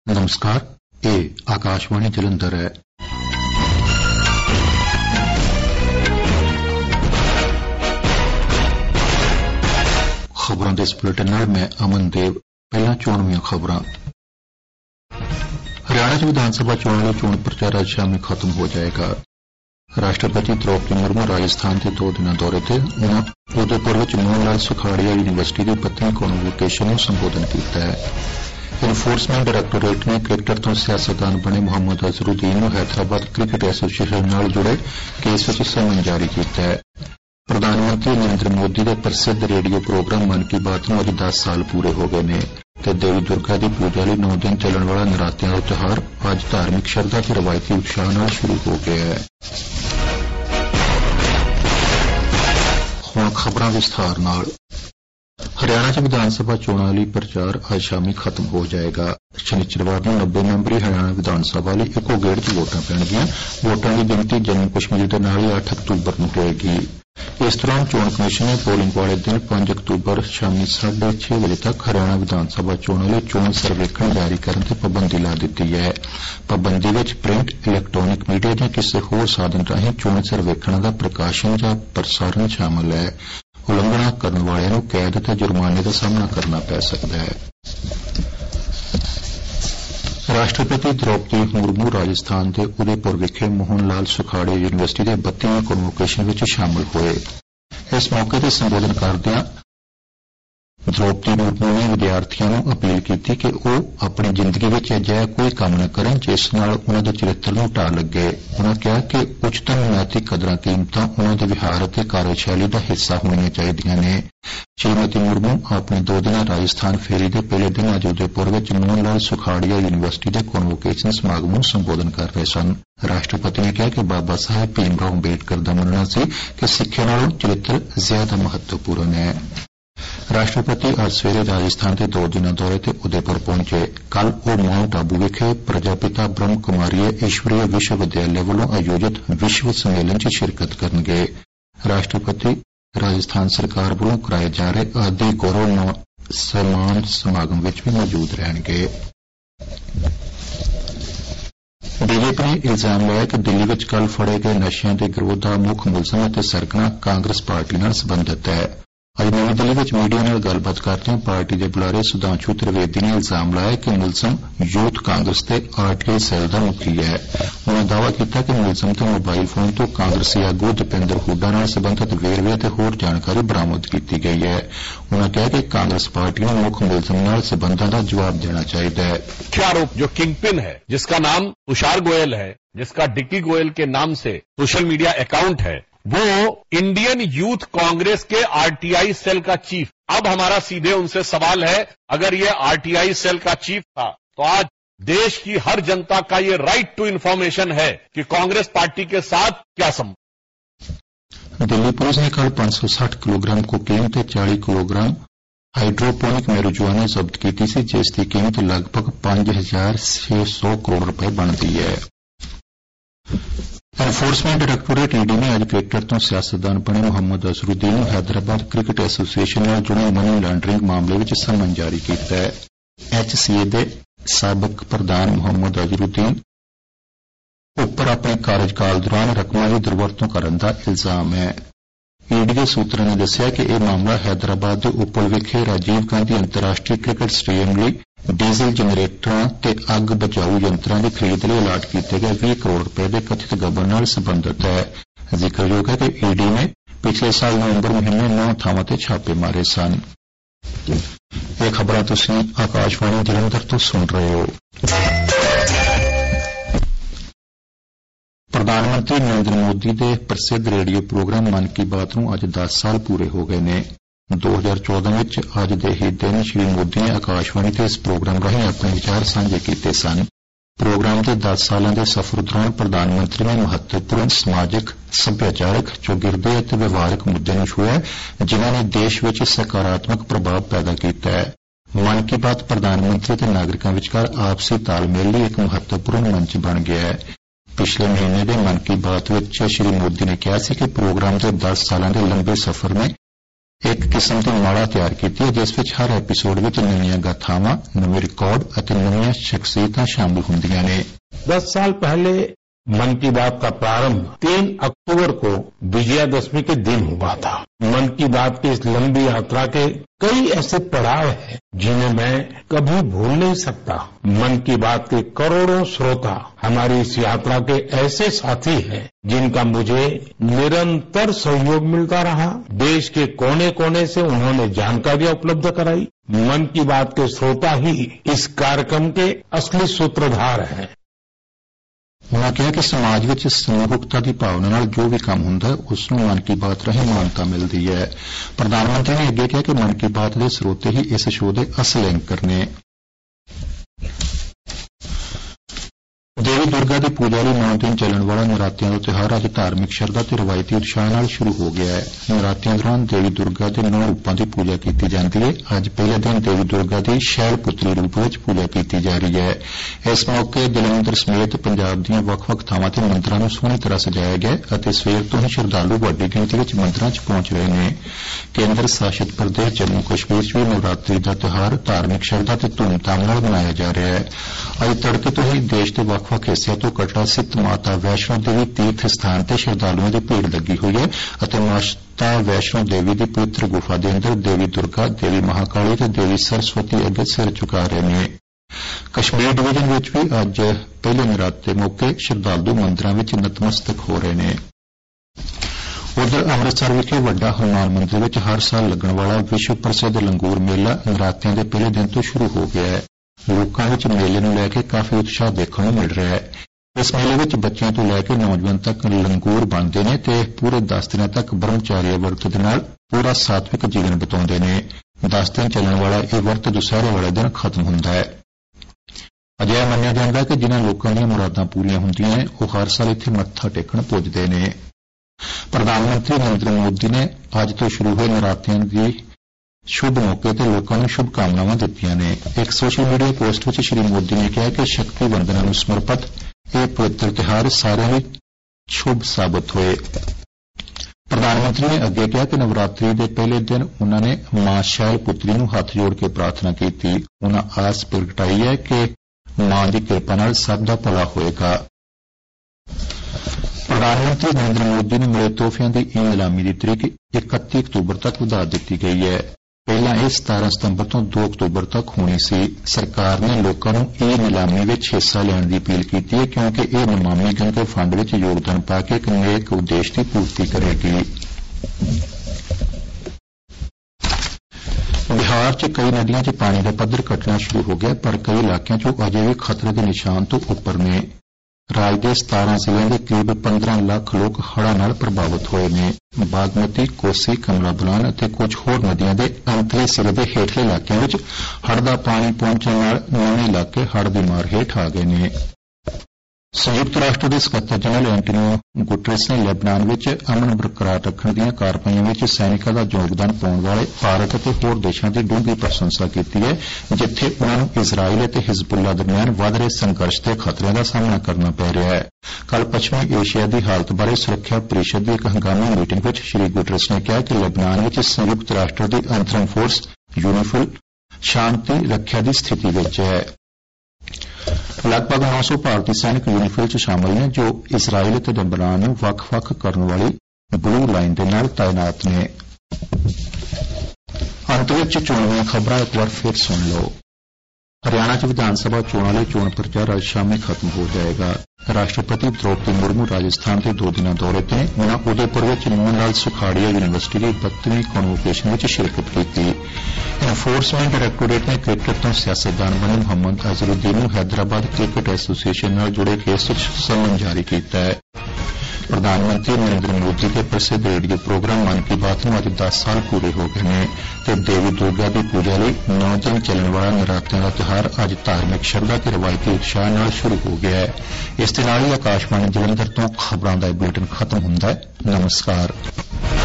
नमस्कार, ਇਹ ਆਕਾਸ਼ਵਾਣੀ ਜਲੰਧਰ ਹੈ। ਖਬਰਾਂ ਦੇ ਇਸ ਬੁਲੇਟਿਨ ਨਾਲ ਮੈਂ ਅਮਨ ਦੇਵ। ਪਹਿਲਾਂ ਚੋਣਵੀਆਂ ਖਬਰਾਂ। ਹਰਿਆਣਾ 'ਚ ਵਿਧਾਨ ਸਭਾ ਚੋਣਾਂ ਲਈ ਚੋਣ ਪ੍ਰਚਾਰ ਅੱਜ ਸ਼ਾਮੀ ਖਤਮ ਹੋ ਜਾਏਗਾ। ਰਾਸ਼ਟਰਪਤੀ ਦ੍ਰੌਪਦੀ ਮੁਰਮੂ ਰਾਜਸਥਾਨ ਦੇ 2 ਦਿਨਾਂ ਦੌਰੇ ਤੇ ਉਨ੍ਹਾਂ ਉਦੈਪੁਰ ਵਿੱਚ ਮੋਹਨ ਲਾਲ ਸੁਖਾੜੀਆ ਯੂਨੀਵਰਸਿਟੀ ਦੀ 32ਵੀਂ ਕਨਵੋਕੇਸ਼ਨ ਨੂੰ ਸੰਬੋਧਨ ਕੀਤਾ ਹੈ। ਇਨਫੋਰਸਮੈਂਟ ਡਾਇਰੈਕਟੋਰੇਟ ਨੇ ਕ੍ਰਿਕਟਰ ਤੋਂ ਸਿਆਸਤਦਾਨ ਬਣੇ ਮੁਹੰਮਦ ਅਜ਼ਹਰੁਦੀਨ ਨੂੰ ਹੈਦਰਾਬਾਦ ਕ੍ਰਿਕਟ ਐਸੋਸੀਏਸ਼ਨ ਨਾਲ ਜੁੜੇ ਕੇਸ ਵਿੱਚ ਸਮਨ ਜਾਰੀ ਕੀਤਾ ਹੈ। ਪ੍ਰਧਾਨ ਮੰਤਰੀ ਨਰਿੰਦਰ ਮੋਦੀ ਦੇ ਪ੍ਰਸਿੱਧ ਰੇਡੀਓ ਪ੍ਰੋਗਰਾਮ ਮਨ ਕੀ ਬਾਤ ਨੂੰ ਅੱਜ 10 ਸਾਲ ਪੂਰੇ ਹੋ ਗਏ ਨੇ ਤੇ ਦੇਵੀ ਦੁਰਗਾ ਦੀ ਪੂਜਾ ਲਈ 9 ਦਿਨ ਚੱਲਣ ਵਾਲਾ ਨਰਾਤਿਆਂ ਦਾ ਤਿਉਹਾਰ ਅੱਜ ਧਾਰਮਿਕ ਸ਼ਰਧਾ ਤੇ ਰਵਾਇਤੀ ਉਤਸ਼ਾਹ ਨਾਲ ਸ਼ੁਰੂ ਹੋ ਗਿਆ ਹੈ। ਹੁਣ ਖਬਰਾਂ ਵਿਸਥਾਰ ਨਾਲ। ਹਰਿਆਣਾ 'ਚ ਵਿਧਾਨ ਸਭਾ ਚੋਣਾਂ ਲਈ ਪ੍ਰਚਾਰ ਅੱਜ ਸ਼ਾਮੀ ਖਤਮ ਹੋ ਜਾਏਗਾ। ਸ਼ਨੀਚਰਵਾਰ ਨੂੰ 90 ਮੈਂਬਰੀ ਹਰਿਆਣਾ ਵਿਧਾਨ ਸਭਾ ਲਈ ਇੱਕੋ ਗੇੜ 'ਚ ਵੋਟਾਂ ਪੈਣਗੀਆਂ। ਵੋਟਾਂ ਦੀ ਗਿਣਤੀ ਜੰਮੂ ਕਸ਼ਮੀਰ ਦੇ ਨਾਲ ਹੀ 8 ਅਕਤੂਬਰ ਨੂੰ ਹੋਏਗੀ। ਇਸ ਦੌਰਾਨ ਚੋਣ ਕਮਿਸ਼ਨ ਨੇ ਪੋਲਿੰਗ ਵਾਲੇ ਦਿਨ 5 ਅਕਤੂਬਰ ਸ਼ਾਮੀ 6:30 ਵਜੇ ਤੱਕ ਹਰਿਆਣਾ ਵਿਧਾਨ ਸਭਾ ਚੋਣਾਂ ਲਈ ਚੋਣ ਸਰਵੇਖਣ ਜਾਰੀ ਕਰਨ ਤੇ ਪਾਬੰਦੀ ਲਾ ਦਿੱਤੀ ਹੈ। ਪਾਬੰਦੀ ਵਿੱਚ ਪ੍ਰਿੰਟ, ਇਲੈਕਟ੍ਰਾਨਿਕ ਮੀਡੀਆ ਜਾਂ ਕਿਸੇ ਹੋਰ ਸਾਧਨ ਰਾਹੀਂ ਚੋਣ ਸਰਵੇਖਣਾਂ ਦਾ ਪ੍ਰਕਾਸ਼ਨ ਜਾਂ ਪ੍ਰਸਾਰਣ ਸ਼ਾਮਲ ਹੈ। ਉਲੰਘਣਾ ਕਰਨ ਵਾਲਿਆਂ ਨੂੰ ਕੈਦ ਤੇ ਜੁਰਮਾਨੇ ਦਾ ਸਾਹਮਣਾ ਕਰਨਾ ਪੈ ਸਕਦਾ ਹੈ। ਰਾਸ਼ਟਰਪਤੀ ਦ੍ਰੌਪਦੀ ਮੁਰਮੂ ਰਾਜਸਥਾਨ ਦੇ ਉਦੈਪੁਰ ਵਿਖੇ ਮੋਹਨ ਲਾਲ ਸੁਖਾੜੀਆ ਯੂਨੀਵਰਸਿਟੀ ਦੇ 32ਵੀਂ ਕਨਵੋਕੇਸ਼ਨ ਵਿੱਚ ਸ਼ਾਮਲ ਹੋਏ। ਇਸ ਮੌਕੇ ਤੇ ਸੰਬੋਧਨ ਕਰਦਿਆਂ ਦ੍ਰੌਪਦੀ ਮੁਰਮੂ ਨੇ ਵਿਦਿਆਰਥੀਆਂ ਨੂੰ ਅਪੀਲ ਕੀਤੀ ਕਿ ਉਹ ਆਪਣੀ ਜ਼ਿੰਦਗੀ ਵਿੱਚ ਅਜਿਹਾ ਕੋਈ ਕੰਮ ਨਾ ਕਰਨ ਜਿਸ ਨਾਲ ਉਨ੍ਹਾਂ ਦੇ ਚਰਿੱਤਰ ਨੂੰ ਢਾਹ ਲੱਗੇ। ਉਨ੍ਹਾਂ ਕਿਹਾ ਕਿ ਉੱਚਤਮ ਨੈਤਿਕ ਕਦਰਾਂ ਕੀਮਤਾਂ ਉਨ੍ਹਾਂ ਦੇ ਵਿਹਾਰ ਅਤੇ ਕਾਰਜਸ਼ੈਲੀ ਦਾ ਹਿੱਸਾ ਹੋਣੀਆਂ ਚਾਹੀਦੀਆਂ ਨੇ। ਸ਼੍ਰੀਮਤੀ ਮੁਰਮੂ ਆਪਣੇ 2 ਦਿਨਾਂ ਰਾਜਸਥਾਨ ਫੇਰੀ ਦੇ ਪਹਿਲੇ ਦਿਨ ਅੱਜ ਉਦੈਪੁਰ ਵਿੱਚ ਮੋਹਨ ਲਾਲ ਸੁਖਾੜੀਆ ਯੂਨੀਵਰਸਿਟੀ ਦੇ ਕਨਵੋਕੇਸ਼ਨ ਸਮਾਗਮ ਨੂੰ ਸੰਬੋਧਨ ਕਰ ਰਹੇ ਸਨ। ਰਾਸ਼ਟਰਪਤੀ ਨੇ ਕਿਹਾ ਕਿ ਬਾਬਾ ਸਾਹਿਬ ਭੀਮ ਰਾਓ ਅੰਬੇਡਕਰ ਦਾ ਮੰਨਣਾ ਸੀ ਕਿ ਸਿੱਖਿਆ ਨਾਲੋਂ ਚਰਿੱਤਰ ਜ਼ਿਆਦਾ ਮਹੱਤਵਪੂਰਨ ਹੈ। ਰਾਸ਼ਟਰਪਤੀ ਅੱਜ ਸਵੇਰੇ ਰਾਜਸਥਾਨ ਦੇ 2 ਦਿਨਾਂ ਦੌਰੇ ਤੇ ਉਦੈਪੁਰ ਪਹੁੰਚੇ। ਕੱਲ੍ਹ ਉਹ ਮਾਊਂਟ ਆਬੂ ਵਿਖੇ ਪ੍ਰਜਾਪਿਤਾ ਬ੍ਰਹਮ ਕੁਮਾਰੀ ਈਸ਼ਵਰੀਆ ਵਿਸ਼ਵ ਵਿਦਿਆਲਿਆ ਵੱਲੋਂ ਆਯੋਜਿਤ ਵਿਸ਼ਵ ਸੰਮੇਲਨ 'ਚ ਸ਼ਿਰਕਤ ਕਰਨਗੇ। ਰਾਸ਼ਟਰਪਤੀ ਰਾਜਸਥਾਨ ਸਰਕਾਰ ਵੱਲੋਂ ਕਰਾਏ ਜਾ ਰਹੇ ਆਦਿ ਗੌਰਵ ਸਨਮਾਨ ਸਮਾਗਮ ਵਿੱਚ ਵੀ ਮੌਜੂਦ ਰਹਿਣਗੇ। ਬੀਜੇਪੀ ਨੇ ਇਲਜ਼ਾਮ ਲਾਇਆ ਕਿ ਦਿੱਲੀ ਵਿੱਚ ਕੱਲ੍ਹ ਫੜੇ ਗਏ ਨਸ਼ਿਆਂ ਦੇ ਗਿਰੋਹ ਦਾ ਮੁੱਖ ਮੁਲਜ਼ਮ ਅਤੇ ਸਰਗਨਾ ਕਾਂਗਰਸ ਪਾਰਟੀ ਨਾਲ ਸਬੰਧਤ ਹੈ। ਅੱਜ ਨਵੀਂ ਦਿੱਲੀ ਵਿੱਚ ਮੀਡੀਆ ਨਾਲ ਗੱਲਬਾਤ ਕਰਦਿਆਂ ਪਾਰਟੀ ਦੇ ਬੁਲਾਰੇ ਸੁਧਾਂਸ਼ੂ ਤ੍ਰਿਵੇਦੀ ਨੇ ਇਲਜ਼ਾਮ ਲਾਇਆ ਕਿ ਮੁਲਜ਼ਮ ਯੂਥ ਕਾਂਗਰਸ ਤੇ ਆਰਟੀਆਈ ਸੈੱਲ ਦਾ ਮੁਖੀ ਹੈ। ਉਨ੍ਹਾਂ ਦਾਅਵਾ ਕੀਤਾ ਕਿ ਮੁਲਜ਼ਮ ਤੋਂ ਮੋਬਾਈਲ ਫੋਨ ਤੋਂ ਕਾਂਗਰਸੀ ਆਗੂ ਦੀਪਿੰਦਰ ਹੁੱਡਾ ਨਾਲ ਸਬੰਧਤ ਵੇਰਵੇ ਅਤੇ ਹੋਰ ਜਾਣਕਾਰੀ ਬਰਾਮਦ ਕੀਤੀ ਗਈ ਹੈ। ਉਨ੍ਹਾਂ ਕਿਹਾ ਕਿ ਕਾਂਗਰਸ ਪਾਰਟੀ ਨੂੰ ਮੁੱਖ ਮੁਲਜ਼ਮ ਨਾਲ ਸਬੰਧਾਂ ਦਾ ਜਵਾਬ ਦੇਣਾ ਚਾਹੀਦਾ है। मुख्य आरोप जो किंगपिन है, जिसका नाम तुषार गोयल है, जिसका डिक्की गोयल के नाम से सोशल मीडिया अकाउंट है, वो इंडियन यूथ कांग्रेस के आरटीआई सेल का चीफ। अब हमारा सीधे उनसे सवाल है, अगर ये आरटीआई सेल का चीफ था तो आज देश की हर जनता का ये राइट टू इंफॉर्मेशन है कि कांग्रेस पार्टी के साथ क्या संबंध। दिल्ली पुलिस ने कल 560 किलोग्राम कोकेन ते 40 किलोग्राम हाइड्रोपोनिक मैरिजुआना ਜ਼ਬਤ ਕੀਤੀ ਸੀ, ਜਿਸ ਦੀ ਕੀਮਤ ਲਗਭਗ 5,600 ਕਰੋੜ ਰੁਪਏ ਬਣਦੀ ਹੈ। ਐਨਫੋਰਸਮੈਂਟ ਡਾਇਰੈਕਟੋਰੇਟ ਈਡੀ ਨੇ ਅੱਜ ਕ੍ਰਿਕਟਰ ਤੋਂ ਸਿਆਸਤਦਾਨ ਬਣੇ ਮੁਹੰਮਦ ਅਜ਼ਹਰੁਦੀਨ ਨੂੰ ਹੈਦਰਾਬਾਦ ਕ੍ਰਿਕਟ ਐਸੋਸੀਏਸ਼ਨ ਨਾਲ ਜੁੜੇ ਮਨੀ ਲਾਂਡਰਿੰਗ ਮਾਮਲੇ ਵਿੱਚ ਸਮਨ ਜਾਰੀ ਕੀਤਾ ਹੈ। ਐਚਸੀਏ ਦੇ ਸਾਬਕ ਪ੍ਰਧਾਨ ਮੁਹੰਮਦ ਅਜ਼ਹਰੁਦੀਨ ਉੱਪਰ ਆਪਣੇ ਕਾਰਜਕਾਲ ਦੌਰਾਨ ਰਕਮਾਂ ਦੀ ਦੁਰਵਰਤੋਂ ਕਰਨ ਦਾ ਇਲਜ਼ਾਮ ਹੈ। ਈਡੀ ਦੇ ਸੂਤਰਾਂ ਨੇ ਦੱਸਿਆ ਕਿ ਇਹ ਮਾਮਲਾ ਹੈਦਰਾਬਾਦ ਦੇ ਉਪਲ ਵਿਖੇ ਰਾਜੀਵ ਗਾਂਧੀ ਅੰਤਰਰਾਸ਼ਟਰੀ ਕ੍ਰਿਕਟ ਸਟੇਡੀਅਮ ਲਈ ਡੀਜ਼ਲ ਜਨਰੇਟਰਾਂ ਤੇ ਅੱਗ ਬਚਾਊ ਯੰਤਰਾਂ ਦੀ ਖਰੀਦ ਲਈ ਅਲਾਟ ਕੀਤੇ ਗਏ 20 ਕਰੋੜ ਰੁਪਏ ਦੇ ਕਥਿਤ ਗਬਨ ਨਾਲ ਸਬੰਧਤ ਹੈ। ਜ਼ਿਕਰਯੋਗ ਹੈ ਕਿ ਈਡੀ ਨੇ ਪਿਛਲੇ ਸਾਲ ਨਵੰਬਰ ਮਹੀਨੇ 9 ਥਾਵਾਂ ਤੇ ਛਾਪੇ ਮਾਰੇ ਸਨ। ਇਹ ਖਬਰਾਂ ਤੁਸੀਂ ਆਕਾਸ਼ਵਾਣੀ ਜਲੰਧਰ ਤੋਂ ਸੁਣ ਰਹੇ ਹੋ। ਪ੍ਰਧਾਨ ਮੰਤਰੀ ਨਰਿੰਦਰ ਮੋਦੀ ਦੇ ਪ੍ਰਸਿੱਧ ਰੇਡੀਓ ਪ੍ਰੋਗਰਾਮ ਮਨ ਕੀ ਬਾਤ ਨੂੰ ਅੱਜ 10 ਸਾਲ ਪੂਰੇ ਹੋ ਗਏ ਨੇ। 2014 ਵਿੱਚ ਅੱਜ ਦੇ ਹੀ ਦਿਨ ਸ਼੍ਰੀ ਮੋਦੀ ਨੇ ਆਕਾਸ਼ਵਾਣੀ ਤੇ ਇਸ ਪ੍ਰੋਗਰਾਮ ਰਾਹੀਂ ਆਪਣੇ ਵਿਚਾਰ ਸਾਂਝੇ ਕੀਤੇ ਸਨ। ਪ੍ਰੋਗਰਾਮ ਦੇ 10 ਸਾਲਾਂ ਦੇ ਸਫ਼ਰ ਦੌਰਾਨ ਪ੍ਰਧਾਨ ਮੰਤਰੀ ਨੇ ਮਹੱਤਵਪੂਰਨ ਸਮਾਜਿਕ, ਸੱਭਿਆਚਾਰਕ, ਚੌਗਿਰਦੇ ਅਤੇ ਵਿਵਹਾਰਕ ਮੁੱਦਿਆਂ ਨੂੰ ਛੂਹਿਆ, ਜਿਨ੍ਹਾਂ ਨੇ ਦੇਸ਼ ਵਿੱਚ ਸਕਾਰਾਤਮਕ ਪ੍ਰਭਾਵ ਪੈਦਾ ਕੀਤਾ ਹੈ। ਮਨ ਕੀ ਬਾਤ ਪ੍ਰਧਾਨ ਮੰਤਰੀ ਅਤੇ ਨਾਗਰਿਕਾਂ ਵਿਚਕਾਰ ਆਪਸੀ ਤਾਲਮੇਲ ਲਈ ਇੱਕ ਮਹੱਤਵਪੂਰਨ ਮੰਚ ਬਣ ਗਿਆ ਹੈ। ਪਿਛਲੇ ਮਹੀਨੇ ਦੇ ਮਨ ਕੀ ਬਾਤ ਵਿੱਚ ਸ਼੍ਰੀ ਮੋਦੀ ਨੇ ਕਿਹਾ ਸੀ ਕਿ ਪ੍ਰੋਗਰਾਮ ਦੇ 10 ਸਾਲਾਂ ਦੇ ਲੰਬੇ ਸਫ਼ਰ ਨੇ एक किस्म की माला तैयार की है जिस विच हर एपीसोड विच नवीं गाथावां, नवे रिकॉर्ड और नवीं शख्सियतां शामिल हुंदियां ने। 10 साल पहले मन की बात का प्रारंभ 3 अक्टूबर को विजयादशमी के दिन हुआ था। मन की बात की इस लंबी यात्रा के कई ऐसे पड़ाव हैं जिन्हें मैं कभी भूल नहीं सकता। मन की बात के करोड़ों श्रोता हमारी इस यात्रा के ऐसे साथी हैं जिनका मुझे निरंतर सहयोग मिलता रहा। देश के कोने कोने से उन्होंने जानकारियां उपलब्ध कराई। मन की बात के श्रोता ही इस कार्यक्रम के असली सूत्रधार हैं। उन्होंने कहा कि समाज विच समूहकता की भावना नाल जो भी काम हुंदा है उसनूं मन की बात राਹੀਂ मानता मिलती है। प्रधानमंत्री ने अगे कहा कि मन की बात के स्रोते ही इस शो के असल एंकर ने। देवी दुर्गा की पूजा लई 9 दिन चलण वाला नवरात्रियां का त्योहार अज धार्मिक शरधा ते रवायती उत्साह नाल शुरू हो गया है। नवरात्रियां दौरान देवी दुर्गा के 9 रूपों की पूजा की जाती है। अज पहले दिन देवी दुर्गा की शैल पुत्री रूप में पूजा की जा रही है। इस मौके जलंधर समेत पंजाब दीआं वख-वख थावां ते मंदिरां नूं सोहणी तरह सजाया गया अते सवेर तो ही श्रद्धालु वड्डी गिणती विच मंदिरां च पहुंच रहे हैं। केंद्र शासित प्रदेश जम्मू कश्मीर च भी नवरात्रि का त्योहार धार्मिक शरधा ते धूमधाम नाल मनाया जा रहा है। अज तड़के तो ही देश के वख-वख हिस्सिਆਂ ਤੋਂ कटड़ा स्थित माता वैष्णो देवी तीर्थ स्थान ते श्रद्धालुओं की भीड़ लगी हुई है और माता वैष्णो देवी की पवित्र गुफा के अंदर देवी दुर्गा, देवी महाकाली ते देवी सरस्वती अगे सिर झुका रहे हैं। कश्मीर डिवीजन विच भी अज पहले नराते मौके श्रद्धालु मंदिरां विच नतमस्तक हो रहे हैं। उधर अमृतसर विखे वड्डा हनुमान मंदिर विच हर साल लगण वाला विश्व प्रसिद्ध लंगूर मेला नरातिਆਂ के पहले दिन तो शुरू हो गया है। लोकां विच मेले नूं लैके काफी उत्साह देखण नूं मिल रहा है। इस मेले विच बच्चिਆਂ ਤੋਂ ਲੈ ਕੇ नौजवान तक लंगूर बनते हैं ते पूरे 10 दिनों तक ब्रह्मचार्य वर्त दे नाल पूरा सात्विक जीवन बिताउंदे ने। 10 दिन चलण वाला यह वर्त दुसहरे वाले दिन खत्म हुंदा है। अजिहा मन्निया जांदा है कि जिन्हां लोकां दीआं मुरादां पूरीआं हुंदियां ने ओह हर साल इत्थे मत्था टेकण पुजदे ने। प्रधानमंत्री नरेंद्र मोदी ने अज तो शुरू हुए नरातिਆਂ की शुभ मौके ते लोकां नूं शुभकामनावां दित्तियां ने। एक सोशल मीडिया पोस्ट विच श्री मोदी ने कहा कि शक्ति वंदना नूं समर्पित यह पवित्र त्योहार सारिआं लई शुभ साबित होए। प्रधानमंत्री ने अगे कहा कि नवरात्रि के पहले दिन उन्होंने मां शैल पुत्री नूं हथ जोड़ के प्रार्थना की। उन्हां आस प्रगटाई है कि मां की कृपा नाल सब दा भला होएगा। प्रधानमंत्री नरेंद्र मोदी ने मिले तोहफिਆਂ की ई नीलामी की तरीक 31 अक्तूबर तक वधा दी गई है। पहला यह 17 सितंबर तो 2 अक्तूबर तक होनी सी। सरकार ने लोगों को ई नीलामी में हिस्सा लेने की अपील की है क्योंकि यह नमामि गंगे फंड में योगदान पा के एक नेक उद्देश्य की पूर्ति करेगी। बिहार च कई नदियों च पानी का पद्धर घटना शुरू हो गया पर कई इलाकों च अजे भी खतरे के निशान तो उपर ने। राज्य के 17 जिलों के करीब 15 लाख लोग हड़ां नाल प्रभावित हुए हैं। बागमती, कोसी, कमला बलान और कुछ होर नदियों के अंतले सिरे के हेठले इलाकों में हड़ का पानी पहुंचने नाल नवे इलाके हड़ की मार हेठ आ गए हैं। संयुक्त राष्ट्र के सकत्तर जनरल एंटोनियो गुटरेस ने लेबनान में अमन बरकरार रखने दी कारवाइयों में सैनिकों का योगदान पाने वाले भारत और होर देशों की डूंघी प्रशंसा की है जिथे उन्होंने इजराइल और हिजबुल्ला दरमियान वध रहे संघर्ष के खतरे का सामना करना पै रहा है। कल पश्चिमी एशिया की हालत बारे सुरक्षा परिषद की एक हंगामी मीटिंग में श्री गुटरेस ने कहा कि लेबनान में संयुक्त राष्ट्र की अंतरिम फोर्स यूनिफिल शांति रक्षा की स्थिति में है। लगभग 900 भारतीय सैनिक यूनिफिल च शामिल ने जो इसराइल ते लेबनान नूं वख-वख करने वाली ब्लू लाइन दे नाल तैनात ने। अंत विच चोणां खबरां एक बार फिर सुन लो। हरियाणा च विधानसभा चोणां लई चोण प्रचार आज शामी खत्म हो जाएगा। राष्ट्रपति द्रौपदी मुर्मू राजस्थान के 2 दिना दौरे ते उन्हां उदयपुर विच मोहन लाल सुखाड़िया यूनीवर्सिटी की 32वीं कन्वोकेशन में शिरकत की। एनफोर्समेंट डायरैक्टोरेट ने क्रिकेट तो सियासतदान बने मोहम्मद अजहरुद्दीन नूं हैदराबाद क्रिकेट एसोसीएशन नाल जुड़े केस विच समन जारी किया है। प्रधानमंत्री नरेंद्र मोदी के प्रसिद्ध रेडियो प्रोग्राम मन की बात में अज 10 साल पूरे हो गए हैं तो देवी दुर्गा की पूजा लई 9 दिन चलने वाला नवरात्रियां का त्योहार अज धार्मिक श्रद्धा के रवायती उत्साह नाल शुरू हो गया है। इस दे नाल ही आकाशवाणी जलंधर तो खबरां दा बुलेटिन खत्म हुंदा है। नमस्कार।